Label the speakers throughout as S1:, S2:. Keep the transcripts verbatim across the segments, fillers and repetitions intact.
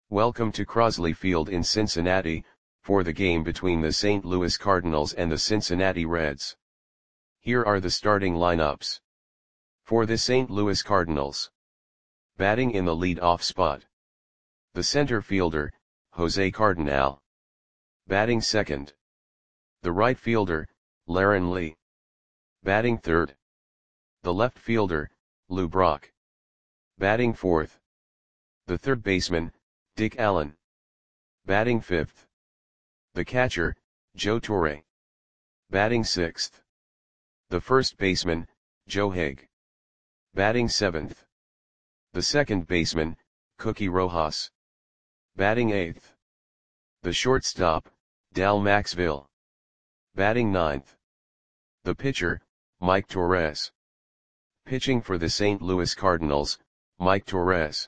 S1: Welcome to Crosley Field in Cincinnati, for the game between the Saint Louis Cardinals and the Cincinnati Reds. Here are the starting lineups. For the Saint Louis Cardinals. Batting in the lead-off spot. The center fielder, Jose Cardinal. Batting second. The right fielder, Laren Lee. Batting third. The left fielder, Lou Brock. Batting fourth. The third baseman, Dick Allen. Batting fifth. The catcher, Joe Torre. Batting sixth. The first baseman, Joe Haig. Batting seventh. The second baseman, Cookie Rojas. Batting eighth. The shortstop, Dal Maxville. Batting ninth. The pitcher, Mike Torres. Pitching for the Saint Louis Cardinals, Mike Torres.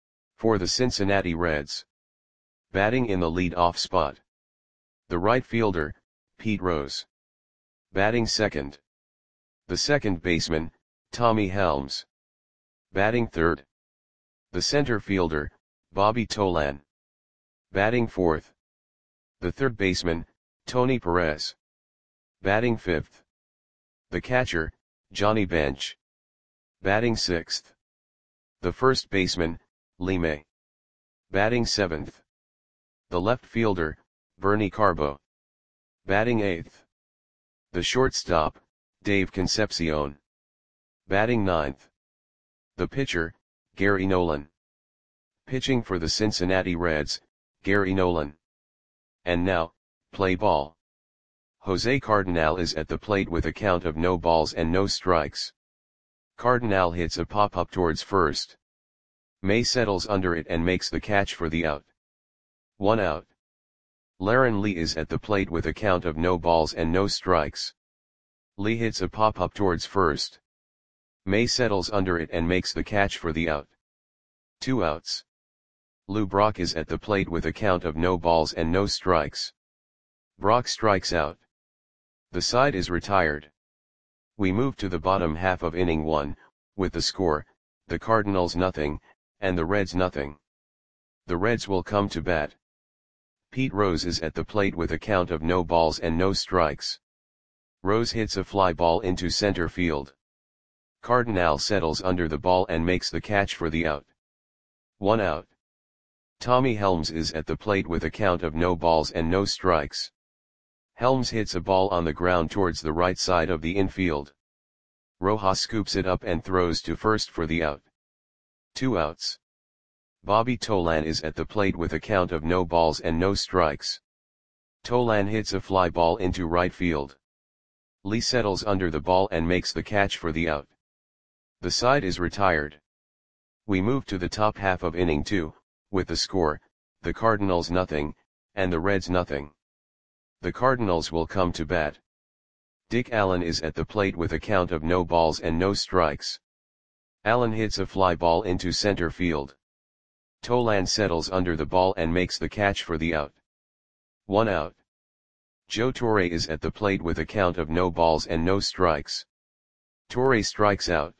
S1: For the Cincinnati Reds. Batting in the lead-off spot. The right fielder, Pete Rose. Batting second. The second baseman, Tommy Helms. Batting third. The center fielder, Bobby Tolan. Batting fourth. The third baseman, Tony Perez. Batting fifth. The catcher, Johnny Bench. Batting sixth. The first baseman, Lee May. Batting seventh. The left fielder, Bernie Carbo. Batting eighth. The shortstop, Dave Concepcion. Batting ninth. The pitcher, Gary Nolan. Pitching for the Cincinnati Reds, Gary Nolan. And now, play ball. Jose Cardinal is at the plate with a count of no balls and no strikes. Cardinal hits a pop-up towards first. May settles under it and makes the catch for the out. One out. Laren Lee is at the plate with a count of no balls and no strikes. Lee hits a pop-up towards first. May settles under it and makes the catch for the out. Two outs. Lou Brock is at the plate with a count of no balls and no strikes. Brock strikes out. The side is retired. We move to the bottom half of inning one, with the score, the Cardinals nothing, and the Reds nothing. The Reds will come to bat. Pete Rose is at the plate with a count of no balls and no strikes. Rose hits a fly ball into center field. Cardinal settles under the ball and makes the catch for the out. One out. Tommy Helms is at the plate with a count of no balls and no strikes. Helms hits a ball on the ground towards the right side of the infield. Rojas scoops it up and throws to first for the out. Two outs. Bobby Tolan is at the plate with a count of no balls and no strikes. Tolan hits a fly ball into right field. Lee settles under the ball and makes the catch for the out. The side is retired. We move to the top half of inning two, with the score, the Cardinals nothing, and the Reds nothing. The Cardinals will come to bat. Dick Allen is at the plate with a count of no balls and no strikes. Allen hits a fly ball into center field. Tolan settles under the ball and makes the catch for the out. One out. Joe Torre is at the plate with a count of no balls and no strikes. Torre strikes out.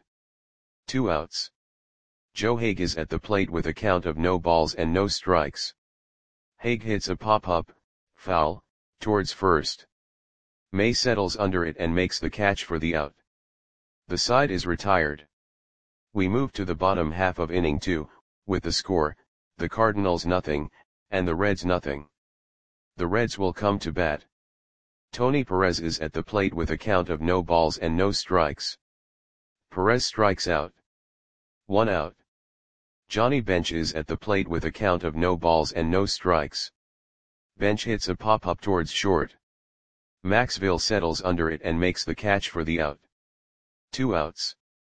S1: Two outs. Joe Haig is at the plate with a count of no balls and no strikes. Haig hits a pop-up, foul, towards first. May settles under it and makes the catch for the out. The side is retired. We move to the bottom half of inning two, with the score, the Cardinals nothing, and the Reds nothing. The Reds will come to bat. Tony Perez is at the plate with a count of no balls and no strikes. Perez strikes out. One out. Johnny Bench is at the plate with a count of no balls and no strikes. Bench hits a pop-up towards short. Maxville settles under it and makes the catch for the out. Two outs.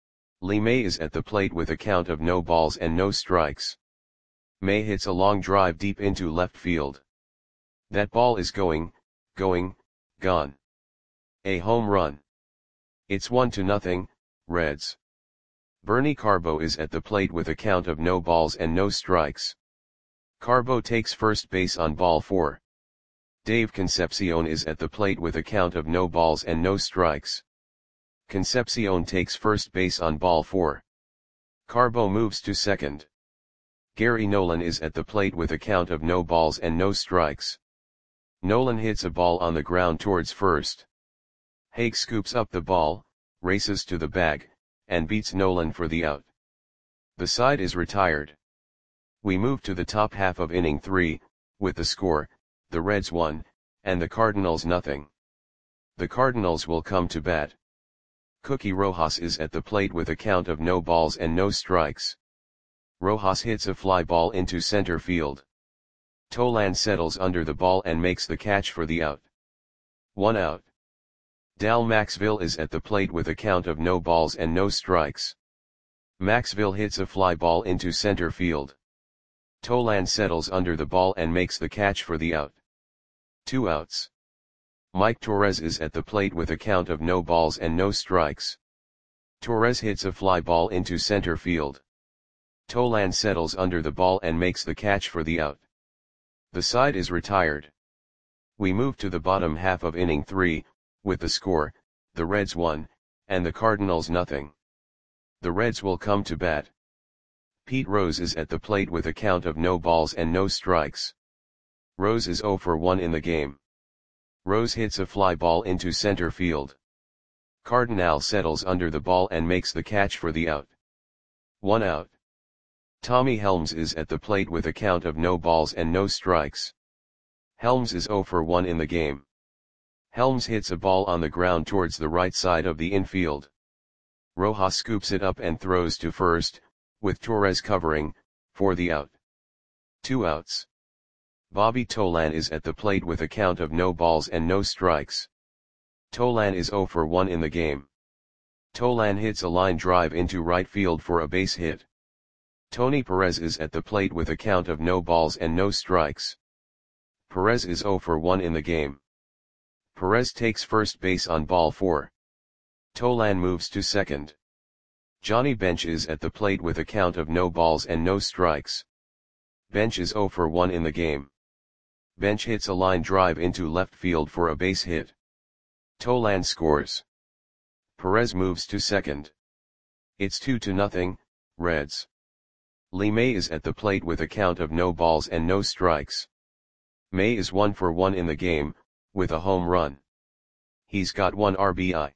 S1: Lee May is at the plate with a count of no balls and no strikes. May hits a long drive deep into left field. That ball is going, going, gone. A home run. It's one to nothing, Reds. Bernie Carbo is at the plate with a count of no balls and no strikes. Carbo takes first base on ball four. Dave Concepcion is at the plate with a count of no balls and no strikes. Concepcion takes first base on ball four. Carbo moves to second. Gary Nolan is at the plate with a count of no balls and no strikes. Nolan hits a ball on the ground towards first. Hague scoops up the ball, races to the bag, and beats Nolan for the out. The side is retired. We move to the top half of inning three, with the score, the Reds one, and the Cardinals nothing. The Cardinals will come to bat. Cookie Rojas is at the plate with a count of no balls and no strikes. Rojas hits a fly ball into center field. Tolan settles under the ball and makes the catch for the out. One out. Dal Maxville is at the plate with a count of no balls and no strikes. Maxville hits a fly ball into center field. Tolan settles under the ball and makes the catch for the out. Two outs. Mike Torres is at the plate with a count of no balls and no strikes. Torres hits a fly ball into center field. Tolan settles under the ball and makes the catch for the out. The side is retired. We move to the bottom half of inning three, with the score, the Reds one, and the Cardinals nothing. The Reds will come to bat. Pete Rose is at the plate with a count of no balls and no strikes. Rose is oh for one in the game. Rose hits a fly ball into center field. Cardinal settles under the ball and makes the catch for the out. One out. Tommy Helms is at the plate with a count of no balls and no strikes. Helms is oh for one in the game. Helms hits a ball on the ground towards the right side of the infield. Rojas scoops it up and throws to first, with Torres covering, for the out. Two outs. Bobby Tolan is at the plate with a count of no balls and no strikes. Tolan is oh for one in the game. Tolan hits a line drive into right field for a base hit. Tony Perez is at the plate with a count of no balls and no strikes. Perez is oh for one in the game. Perez takes first base on ball four. Tolan moves to second. Johnny Bench is at the plate with a count of no balls and no strikes. Bench is oh for one in the game. Bench hits a line drive into left field for a base hit. Tolan scores. Perez moves to second. It's two to nothing, Reds. Lee May is at the plate with a count of no balls and no strikes. May is one for one in the game, with a home run. He's got one R B I.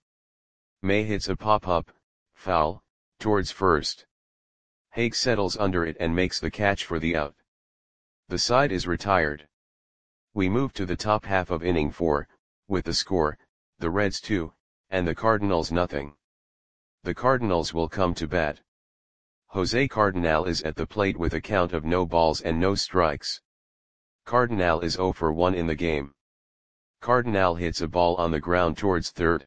S1: May hits a pop-up, foul, towards first. Hague settles under it and makes the catch for the out. The side is retired. We move to the top half of inning four, with the score, the Reds two, and the Cardinals nothing. The Cardinals will come to bat. Jose Cardinal is at the plate with a count of no balls and no strikes. Cardinal is oh for one in the game. Cardinal hits a ball on the ground towards third.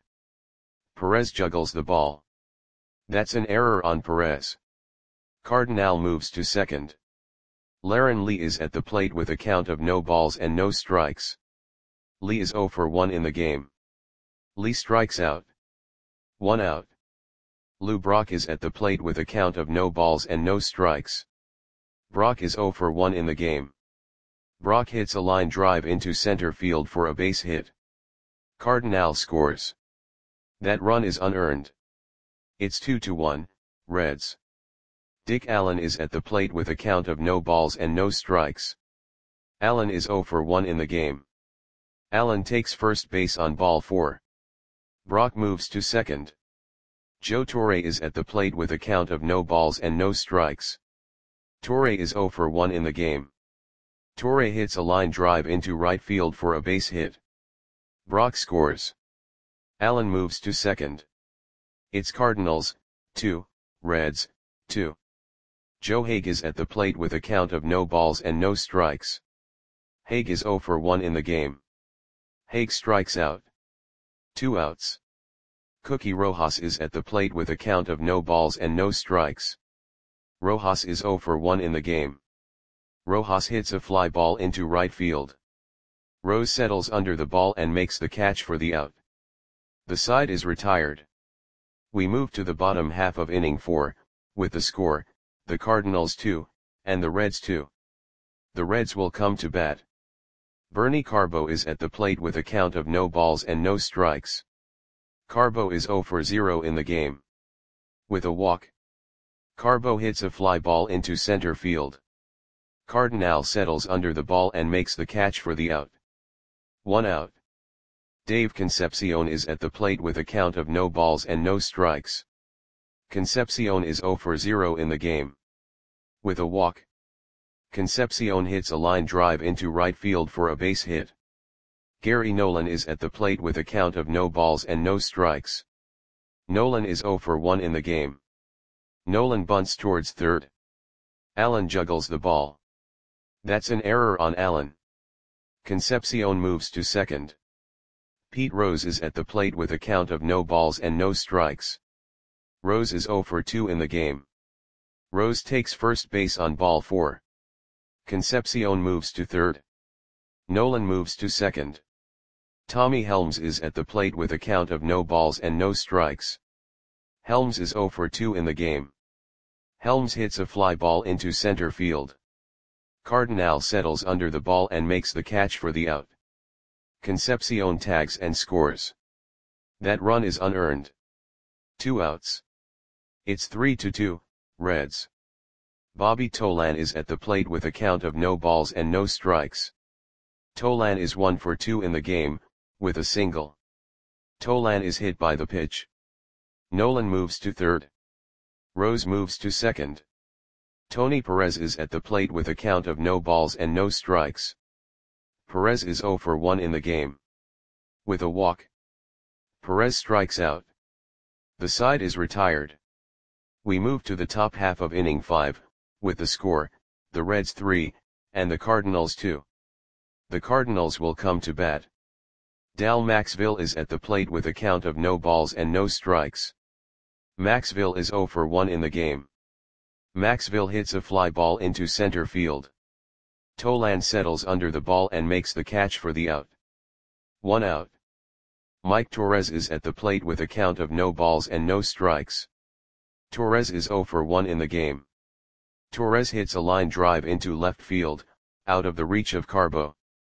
S1: Perez juggles the ball. That's an error on Perez. Cardinal moves to second. Laren Lee is at the plate with a count of no balls and no strikes. Lee is oh for one in the game. Lee strikes out. One out. Lou Brock is at the plate with a count of no balls and no strikes. Brock is oh for one in the game. Brock hits a line drive into center field for a base hit. Cardinal scores. That run is unearned. It's two to one, Reds. Dick Allen is at the plate with a count of no balls and no strikes. Allen is oh for one in the game. Allen takes first base on ball four. Brock moves to second. Joe Torre is at the plate with a count of no balls and no strikes. Torre is oh for one in the game. Torre hits a line drive into right field for a base hit. Brock scores. Allen moves to second. It's Cardinals, two, Reds, two. Joe Hague is at the plate with a count of no balls and no strikes. Hague is oh for one in the game. Hague strikes out. Two outs. Cookie Rojas is at the plate with a count of no balls and no strikes. Rojas is oh for one in the game. Rojas hits a fly ball into right field. Rose settles under the ball and makes the catch for the out. The side is retired. We move to the bottom half of inning four, with the score, the Cardinals two, and the Reds two. The Reds will come to bat. Bernie Carbo is at the plate with a count of no balls and no strikes. Carbo is oh for zero in the game. With a walk. Carbo hits a fly ball into center field. Cardinal settles under the ball and makes the catch for the out. One out. Dave Concepcion is at the plate with a count of no balls and no strikes. Concepcion is zero for zero in the game. With a walk, Concepcion hits a line drive into right field for a base hit. Gary Nolan is at the plate with a count of no balls and no strikes. Nolan is zero for one in the game. Nolan bunts towards third. Allen juggles the ball. That's an error on Allen. Concepcion moves to second. Pete Rose is at the plate with a count of no balls and no strikes. Rose is zero for two in the game. Rose takes first base on ball four. Concepcion moves to third. Nolan moves to second. Tommy Helms is at the plate with a count of no balls and no strikes. Helms is zero for two in the game. Helms hits a fly ball into center field. Cardinal settles under the ball and makes the catch for the out. Concepcion tags and scores. That run is unearned. Two outs. It's three to two, Reds. Bobby Tolan is at the plate with a count of no balls and no strikes. Tolan is one for two in the game, with a single. Tolan is hit by the pitch. Nolan moves to third. Rose moves to second. Tony Perez is at the plate with a count of no balls and no strikes. Perez is zero for one in the game. With a walk, Perez strikes out. The side is retired. We move to the top half of inning five, with the score, the Reds three, and the Cardinals two. The Cardinals will come to bat. Dal Maxville is at the plate with a count of no balls and no strikes. Maxville is zero for one in the game. Maxville hits a fly ball into center field. Tolan settles under the ball and makes the catch for the out. One out. Mike Torres is at the plate with a count of no balls and no strikes. Torres is zero for one in the game. Torres hits a line drive into left field, out of the reach of Carbo.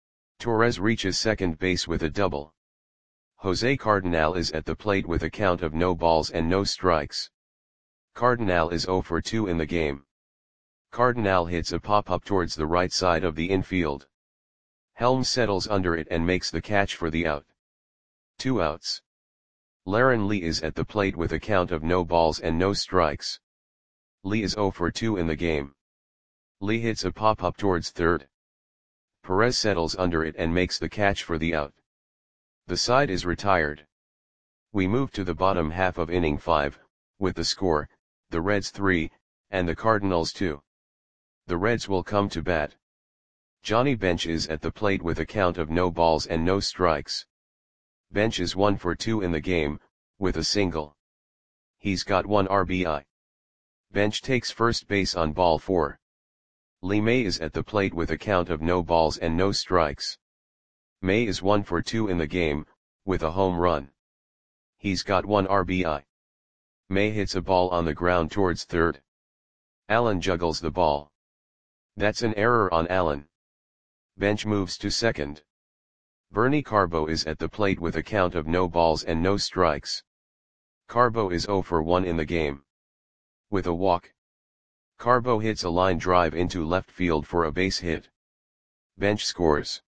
S1: Torres reaches second base with a double. Jose Cardinal is at the plate with a count of no balls and no strikes. Cardinal is zero for two in the game. Cardinal hits a pop-up towards the right side of the infield. Helms settles under it and makes the catch for the out. Two outs. Laren Lee is at the plate with a count of no balls and no strikes. Lee is zero for two in the game. Lee hits a pop-up towards third. Perez settles under it and makes the catch for the out. The side is retired. We move to the bottom half of inning five, with the score, the Reds three, and the Cardinals two. The Reds will come to bat. Johnny Bench is at the plate with a count of no balls and no strikes. Bench is one for two in the game, with a single. He's got one R B I. Bench takes first base on ball four. Lee May is at the plate with a count of no balls and no strikes. May is one for two in the game, with a home run. He's got one R B I. May hits a ball on the ground towards third. Allen juggles the ball. That's an error on Allen. Bench moves to second. Bernie Carbo is at the plate with a count of no balls and no strikes. Carbo is zero for one in the game. With a walk, Carbo hits a line drive into left field for a base hit. Bench scores.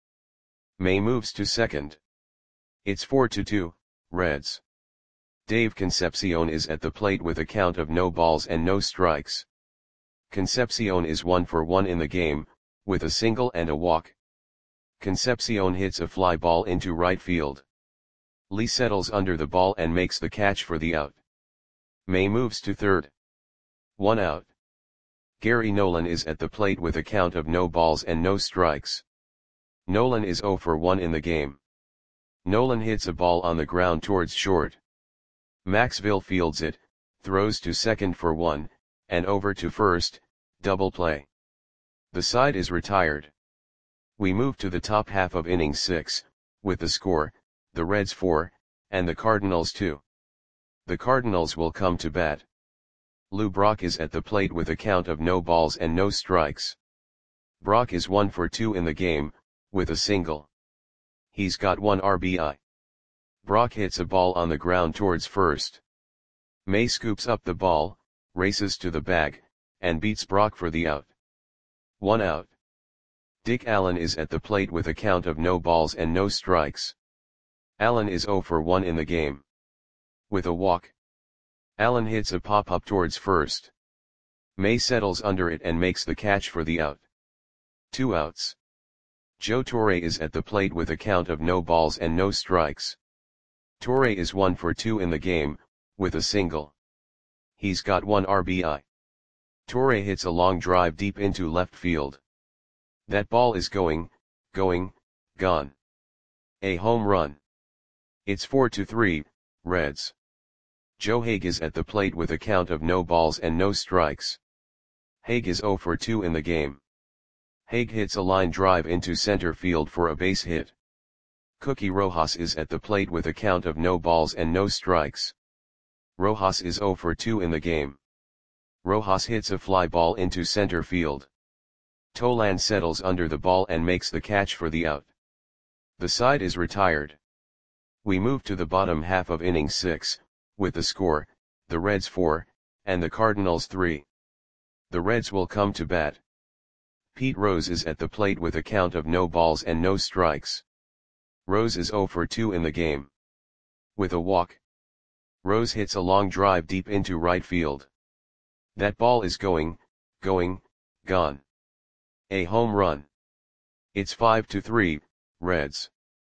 S1: May moves to second. It's four to two, Reds. Dave Concepcion is at the plate with a count of no balls and no strikes. Concepcion is one for one in the game, with a single and a walk. Concepcion hits a fly ball into right field. Lee settles under the ball and makes the catch for the out. May moves to third. One out. Gary Nolan is at the plate with a count of no balls and no strikes. Nolan is zero for one in the game. Nolan hits a ball on the ground towards short. Maxville fields it, throws to second for one, and over to first, double play. The side is retired. We move to the top half of inning six, with the score, the Reds four, and the Cardinals two. The Cardinals will come to bat. Lou Brock is at the plate with a count of no balls and no strikes. Brock is one for two in the game, with a single. He's got one R B I. Brock hits a ball on the ground towards first. May scoops up the ball, races to the bag, and beats Brock for the out. One out. Dick Allen is at the plate with a count of no balls and no strikes. Allen is zero for one in the game. With a walk. Allen hits a pop-up towards first. May settles under it and makes the catch for the out. Two outs. Joe Torre is at the plate with a count of no balls and no strikes. Torre is one for two in the game, with a single. He's got one R B I. Torre hits a long drive deep into left field. That ball is going, going, gone. A home run. It's four to three, Reds. Joe Hague is at the plate with a count of no balls and no strikes. Hague is zero for two in the game. Hague hits a line drive into center field for a base hit. Cookie Rojas is at the plate with a count of no balls and no strikes. Rojas is zero for two in the game. Rojas hits a fly ball into center field. Tolan settles under the ball and makes the catch for the out. The side is retired. We move to the bottom half of inning six, with the score, the Reds four, and the Cardinals three. The Reds will come to bat. Pete Rose is at the plate with a count of no balls and no strikes. Rose is zero for two in the game. With a walk. Rose hits a long drive deep into right field. That ball is going, going, gone. A home run. It's five to three, Reds.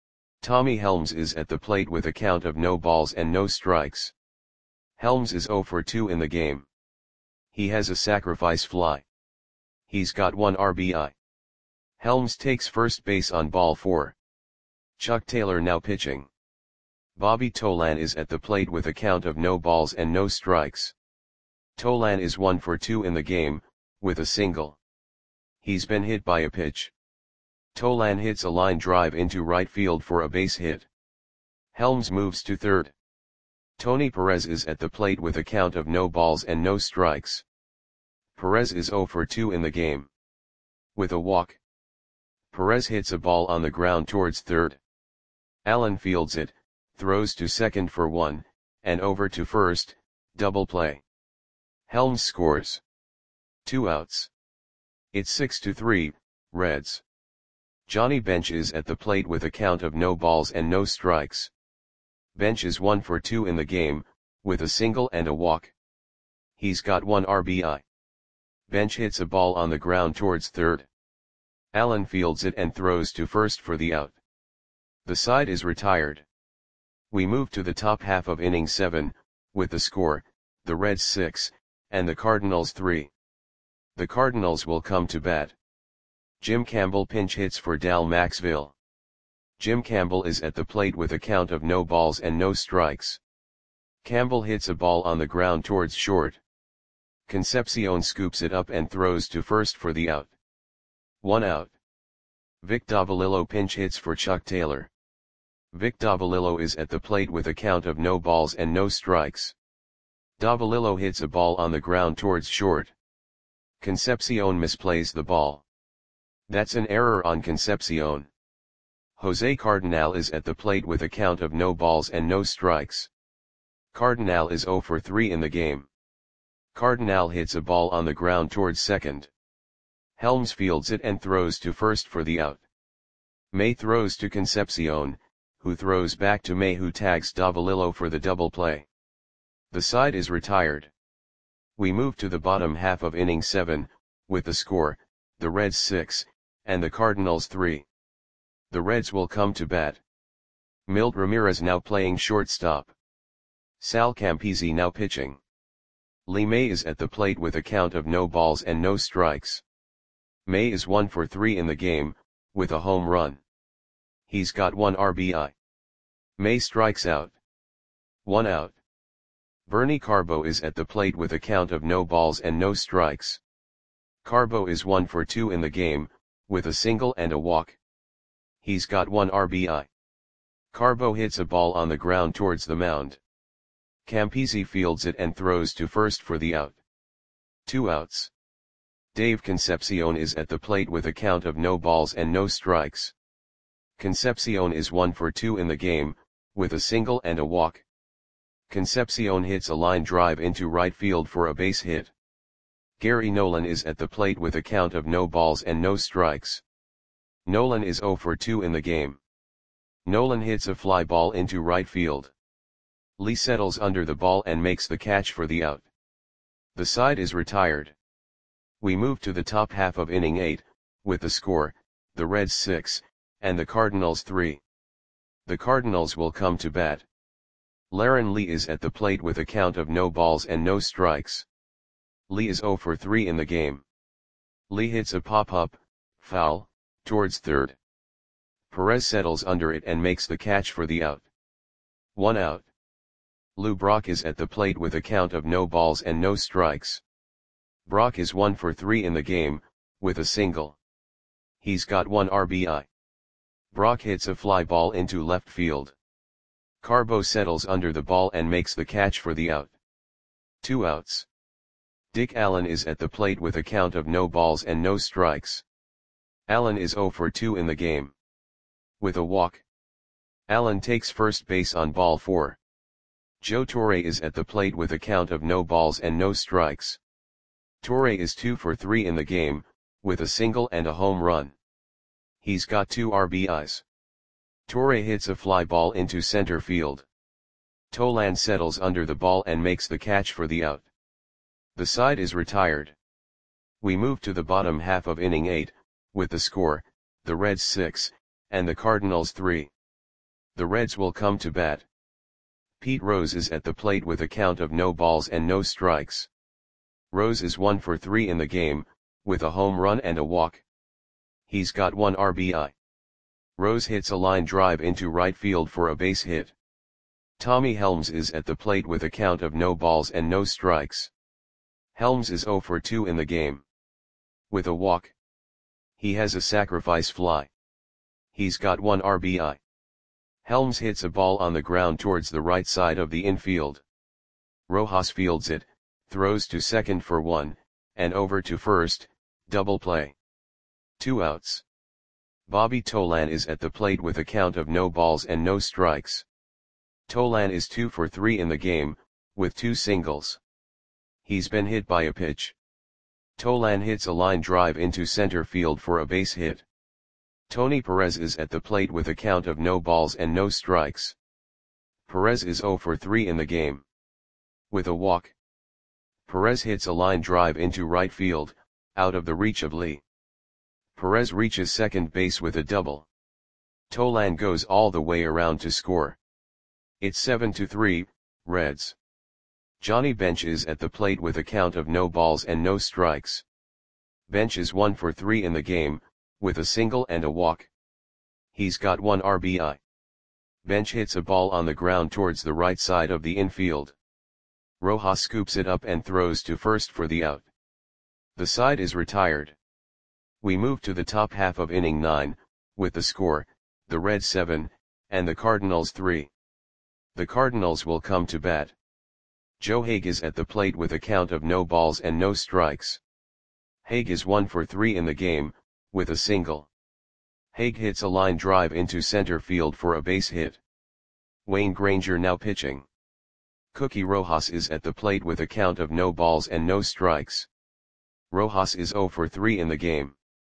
S1: Tommy Helms is at the plate with a count of no balls and no strikes. Helms is zero for two in the game. He has a sacrifice fly. He's got one R B I. Helms takes first base on ball four. Chuck Taylor now pitching. Bobby Tolan is at the plate with a count of no balls and no strikes. Tolan is one for two in the game, with a single. He's been hit by a pitch. Tolan hits a line drive into right field for a base hit. Helms moves to third. Tony Perez is at the plate with a count of no balls and no strikes. Perez is zero for two in the game. With a walk. Perez hits a ball on the ground towards third. Allen fields it, throws to second for one, and over to first, double play. Helms scores. Two outs. It's six to three, Reds. Johnny Bench is at the plate with a count of no balls and no strikes. Bench is one for two in the game, with a single and a walk. He's got one R B I. Bench hits a ball on the ground towards third. Allen fields it and throws to first for the out. The side is retired. We move to the top half of inning seven, with the score, the Reds six, and the Cardinals three. The Cardinals will come to bat. Jim Campbell pinch hits for Dal Maxville. Jim Campbell is at the plate with a count of no balls and no strikes. Campbell hits a ball on the ground towards short. Concepcion scoops it up and throws to first for the out. One out. Vic Davalillo pinch hits for Chuck Taylor. Vic Davalillo is at the plate with a count of no balls and no strikes. Davalillo hits a ball on the ground towards short. Concepcion misplays the ball. That's an error on Concepcion. Jose Cardinal is at the plate with a count of no balls and no strikes. Cardinal is zero for three in the game. Cardinal hits a ball on the ground towards second. Helms fields it and throws to first for the out. May throws to Concepcion, who throws back to May, who tags Davalillo for the double play. The side is retired. We move to the bottom half of inning seven, with the score, the Reds six, and the Cardinals three. The Reds will come to bat. Milt Ramirez now playing shortstop. Sal Campisi now pitching. Lee May is at the plate with a count of no balls and no strikes. May is one for three in the game, with a home run. He's got one R B I. May strikes out. One out. Bernie Carbo is at the plate with a count of no balls and no strikes. Carbo is one for two in the game, with a single and a walk. He's got one R B I. Carbo hits a ball on the ground towards the mound. Campisi fields it and throws to first for the out. Two outs. Dave Concepcion is at the plate with a count of no balls and no strikes. Concepcion is one for two in the game, with a single and a walk. Concepcion hits a line drive into right field for a base hit. Gary Nolan is at the plate with a count of no balls and no strikes. Nolan is zero for two in the game. Nolan hits a fly ball into right field. Lee settles under the ball and makes the catch for the out. The side is retired. We move to the top half of inning eight, with the score, the Reds six, and the Cardinals three. The Cardinals will come to bat. Laren Lee is at the plate with a count of no balls and no strikes. Lee is zero for three in the game. Lee hits a pop-up, foul, towards third. Perez settles under it and makes the catch for the out. One out. Lou Brock is at the plate with a count of no balls and no strikes. Brock is one for three in the game, with a single. He's got one R B I. Brock hits a fly ball into left field. Carbo settles under the ball and makes the catch for the out. Two outs. Dick Allen is at the plate with a count of no balls and no strikes. Allen is zero for two in the game. With a walk. Allen takes first base on ball four. Joe Torre is at the plate with a count of no balls and no strikes. Torre is two for three in the game, with a single and a home run. He's got two R B Is. Torre hits a fly ball into center field. Tolan settles under the ball and makes the catch for the out. The side is retired. We move to the bottom half of inning eight, with the score, the Reds six, and the Cardinals three. The Reds will come to bat. Pete Rose is at the plate with a count of no balls and no strikes. Rose is one for three in the game, with a home run and a walk. He's got one R B I. Rose hits a line drive into right field for a base hit. Tommy Helms is at the plate with a count of no balls and no strikes. Helms is zero for two in the game. With a walk. He has a sacrifice fly. He's got one R B I. Helms hits a ball on the ground towards the right side of the infield. Rojas fields it, throws to second for one, and over to first, double play. Two outs. Bobby Tolan is at the plate with a count of no balls and no strikes. Tolan is two for three in the game, with two singles. He's been hit by a pitch. Tolan hits a line drive into center field for a base hit. Tony Perez is at the plate with a count of no balls and no strikes. Perez is zero for three in the game. With a walk. Perez hits a line drive into right field, out of the reach of Lee. Perez reaches second base with a double. Tolan goes all the way around to score. It's seven to three, Reds. Johnny Bench is at the plate with a count of no balls and no strikes. Bench is one for three in the game, with a single and a walk. He's got one R B I. Bench hits a ball on the ground towards the right side of the infield. Rojas scoops it up and throws to first for the out. The side is retired. We move to the top half of inning nine, with the score, the Reds seven, and the Cardinals three. The Cardinals will come to bat. Joe Haig is at the plate with a count of no balls and no strikes. Haig is one for three in the game, with a single. Haig hits a line drive into center field for a base hit. Wayne Granger now pitching. Cookie Rojas is at the plate with a count of no balls and no strikes. Rojas is zero for three in the game.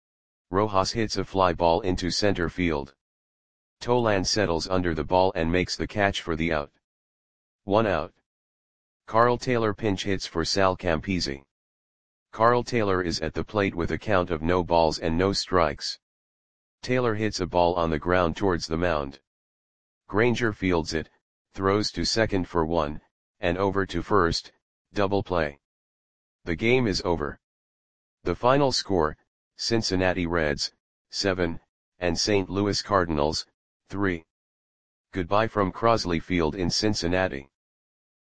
S1: Rojas hits a fly ball into center field. Tolan settles under the ball and makes the catch for the out. One out. Carl Taylor pinch hits for Sal Campisi. Carl Taylor is at the plate with a count of no balls and no strikes. Taylor hits a ball on the ground towards the mound. Granger fields it, throws to second for one, and over to first, double play. The game is over. The final score, Cincinnati Reds, seven, and Saint Louis Cardinals, three. Goodbye from Crosley Field in Cincinnati.